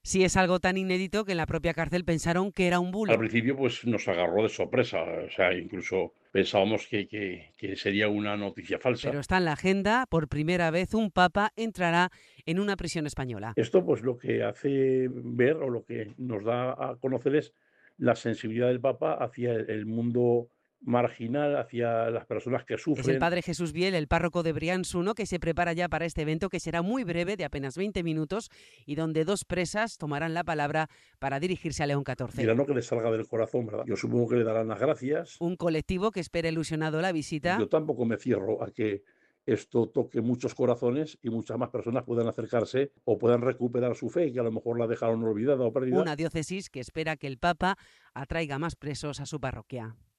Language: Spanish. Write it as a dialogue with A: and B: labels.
A: Sí, es algo tan inédito que en la propia cárcel pensaron que era un
B: Al
A: bulo.
B: principio, pues nos agarró de sorpresa, o sea, incluso pensábamos que sería una noticia falsa.
A: Pero está en la agenda, por primera vez un papa entrará en una prisión española.
B: Esto, pues lo que hace ver o lo que nos da a conocer es la sensibilidad del Papa hacia el mundo marginal, hacia las personas que
A: Es el
B: sufren.
A: padre Jesús Biel, el párroco de Briansu, ¿no?, que se prepara ya para este evento que será muy breve, de apenas 20 minutos, y donde dos presas tomarán la palabra para dirigirse a León XIV.
B: Dirán lo que les salga del corazón, ¿verdad? Yo supongo que le darán las gracias.
A: Un colectivo que espera ilusionado la visita.
B: Yo tampoco me cierro a que esto toque muchos corazones y muchas más personas puedan acercarse o puedan recuperar su fe, que a lo mejor la dejaron olvidada o perdida.
A: Una diócesis que espera que el Papa atraiga más presos a su parroquia.